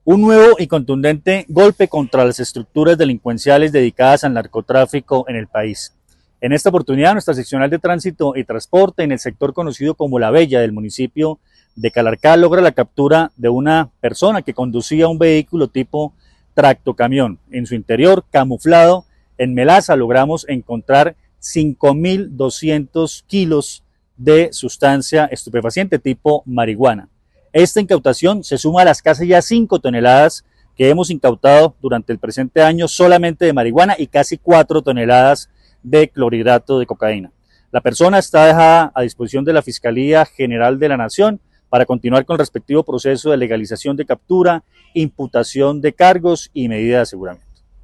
Un nuevo y contundente golpe contra las estructuras delincuenciales dedicadas al narcotráfico en el país. En esta oportunidad, nuestra seccional de tránsito y transporte en el sector conocido como La Bella del municipio de Calarcá logra la captura de una persona que conducía un vehículo tipo tractocamión. En su interior, camuflado en melaza, logramos encontrar 5.200 kilos de sustancia estupefaciente tipo marihuana. Esta incautación se suma a las casi ya 5 toneladas que hemos incautado durante el presente año solamente de marihuana y casi 4 toneladas de clorhidrato de cocaína. La persona está dejada a disposición de la Fiscalía General de la Nación para continuar con el respectivo proceso de legalización de captura, imputación de cargos y medida de aseguramiento.